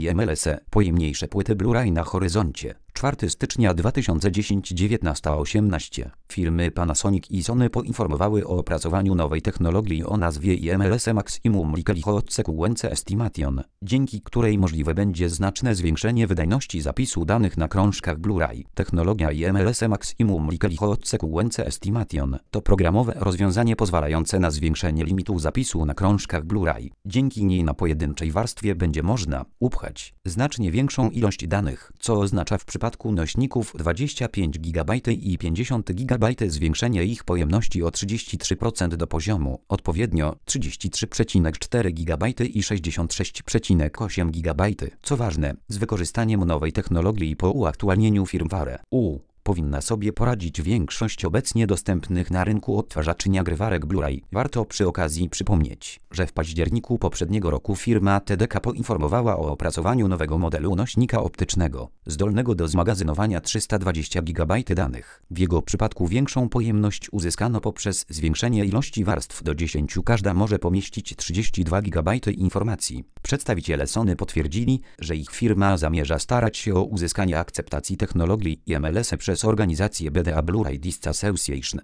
i MLS, pojemniejsze płyty Blu-ray na horyzoncie. 4 stycznia 2010 19:18. Firmy Panasonic i Sony poinformowały o opracowaniu nowej technologii o nazwie IMLS Maximum Likelihood Sequence Estimation, dzięki której możliwe będzie znaczne zwiększenie wydajności zapisu danych na krążkach Blu-ray. Technologia IMLS Maximum Likelihood Sequence Estimation to programowe rozwiązanie pozwalające na zwiększenie limitu zapisu na krążkach Blu-ray. Dzięki niej na pojedynczej warstwie będzie można upchać znacznie większą ilość danych, co oznacza w przypadku nośników 25 GB i 50 GB zwiększenie ich pojemności o 33% do poziomu odpowiednio 33,4 GB i 66,8 GB. Co ważne, z wykorzystaniem nowej technologii po uaktualnieniu firmware powinna sobie poradzić większość obecnie dostępnych na rynku odtwarzaczy nagrywarek Blu-ray. Warto przy okazji przypomnieć, że w październiku poprzedniego roku firma TDK poinformowała o opracowaniu nowego modelu nośnika optycznego, zdolnego do zmagazynowania 320 GB danych. W jego przypadku większą pojemność uzyskano poprzez zwiększenie ilości warstw do 10. Każda może pomieścić 32 GB informacji. Przedstawiciele Sony potwierdzili, że ich firma zamierza starać się o uzyskanie akceptacji technologii IMLS przez organizację BDA Blu-ray Disc Association.